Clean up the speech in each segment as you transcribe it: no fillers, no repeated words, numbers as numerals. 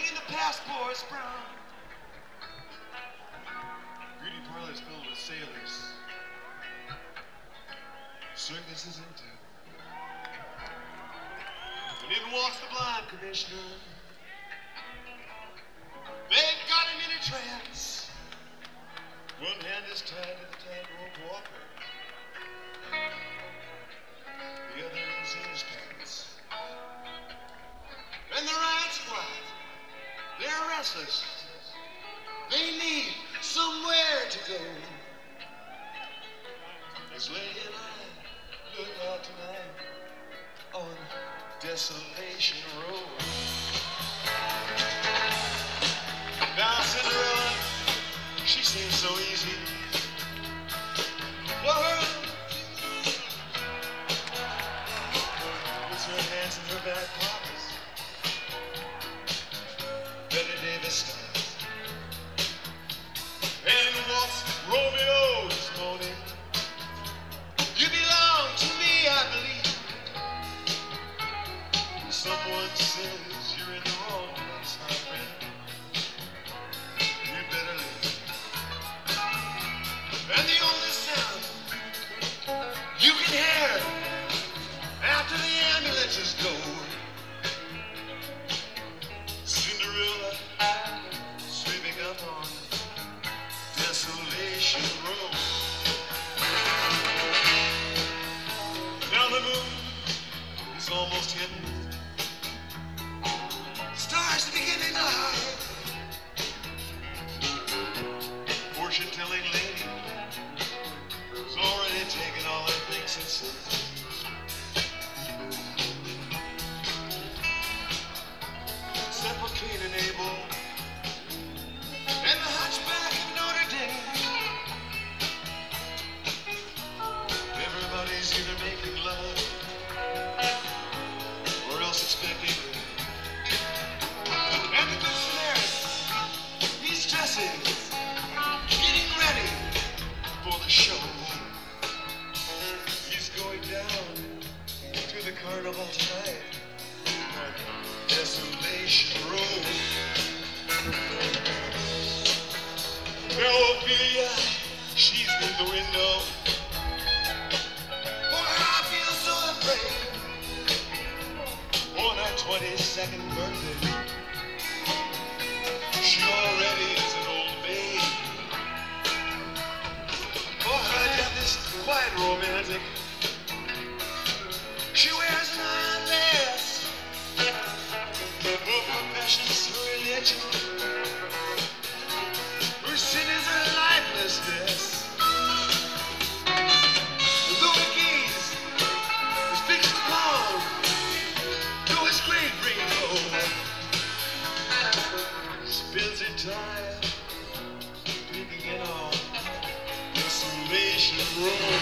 in the passports brown. Beauty parlors filled with sailors. Circuses in town. And in walks the blind commissioner. They've got him in a trance. One hand is tied to the tightrope walker. The other is in his pants. And their eyes flat. They're restless. They need somewhere to go. As Lady and I look out tonight on Desolation Road. Now Cinderella, she seems so easy. For her, puts her hands in her back pockets. Betty Davis style. And walks Romeo this morning. You belong to me, I believe. Someone says you're in the wrong place, my friend. You better leave. And the only sound you can hear after the ambulances go, Cinderella sweeping up on Desolation Road. Now the moon is almost hidden. Stars are beginning to hide. Fortune-telling lady has already taken all her things and said, except for Cain and Abel and the hunchback of Notre Dame. Everybody's either making love or else expecting rain. And the Good Samaritan, he's dressing, getting ready for the show. He's going down to the carnival tonight on Desolation Road. Now Ophelia, she's in the window. Boy, I feel so afraid. On her 22nd birthday, she already is an old maid. For her death is quite romantic. She wears an iron vest. Her profession's her religion. Her sin is her lifelessness. Though the gaze is fixed upon, though his great rainbow spins entire, digging in on Desolation Road.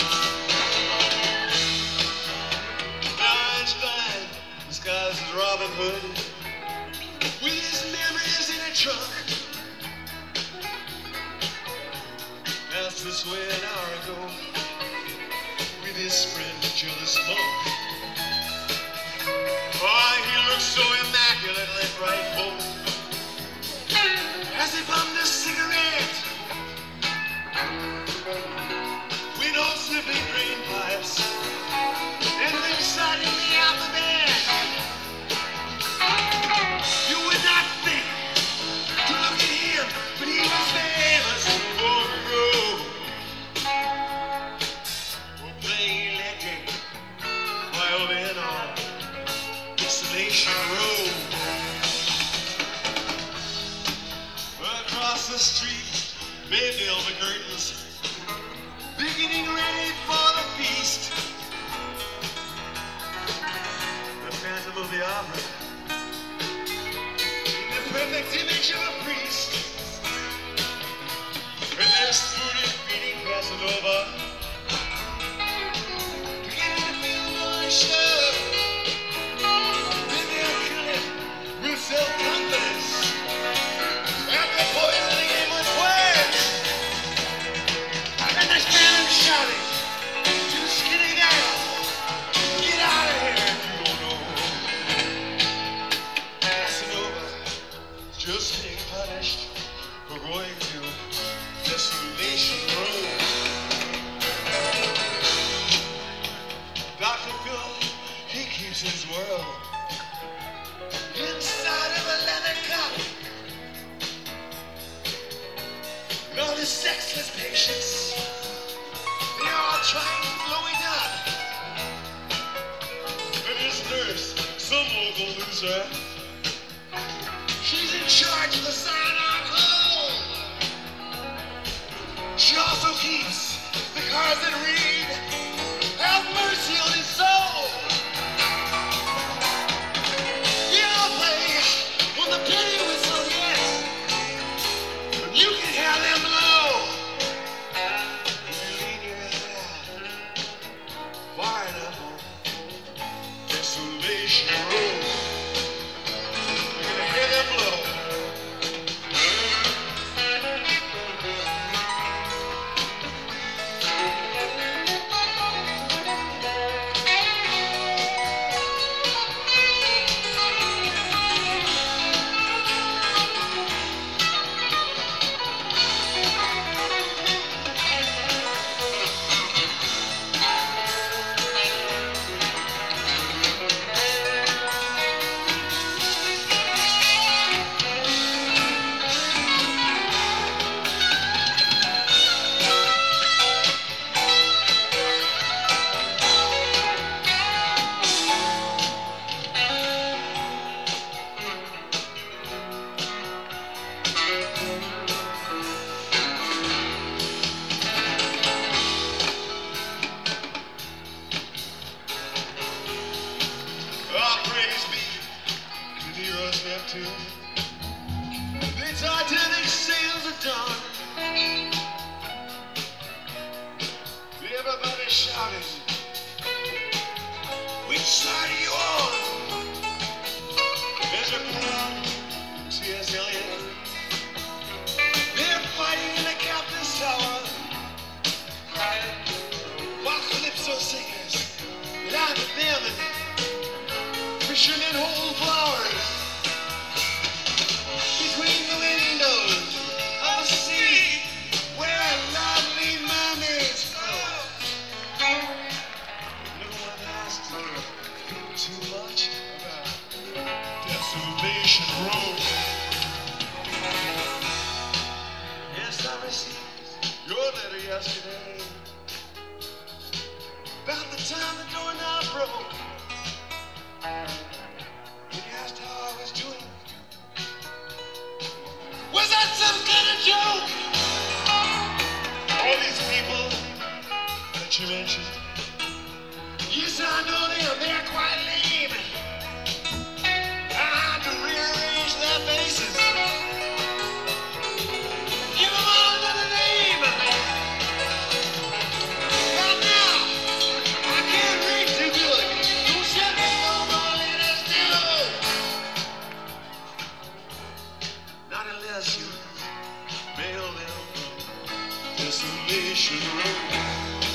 Now Einstein disguised as Robin Hood with his memories in a trunk. Passed this way an hour ago with his friend Jealous Monk. Why, he looks so immaculately bright, bold as he bummed a cigarette. We don't sniffing green pipes and reciting the alphabet. You would not think to look at him, but he was famous for the road. We're playing electric violin on Desolation Road. Across the street, Maydale McGurton's beginning ready for the feast. The Phantom of the Opera, the perfect image of a priest. And there's food and feeding Casanova, beginning to feel more sure. Then they'll kill it with self-confidence. And they're poisoning him with words. And they're standing shouting to the skinny gal, get out of here if you don't know. Casanova just being punished for going to Desolation Road. Dr. Phil, he keeps his world inside of a leather cup. And all his sexless patients, they're all trying to blow it up. And his nurse, some local loser, she's in charge of the sign-on code. She also keeps the cards that read, "Have mercy on his soul." Yeah, I'll play on the penny whistle, yes. But you can have them blow. If you lean your head out far enough on Desolation Road, you're gonna hear them blow. Praise be to Nero's Neptune. The Titanic sails at dawn. Everybody shouted, "Which side are you on?" Measure Poole, T.S. Eliot, they're fighting in the captain's tower. While calypso singers laugh at them and fishermen hold flowers between the windows of a sea where lovely mermaids flow. No one has to think too much about Desolation Road. Yes, I received your letter yesterday about the time the doorknob broke. He asked how I was doing. Was that some kind of joke? All these people that you mentioned, yes, I know them, they're quite lame. I had to rearrange their faces, give them all another name. Right now, I can't read too good. Don't send me no more letters, no. Not unless you mail them from Desolation Road.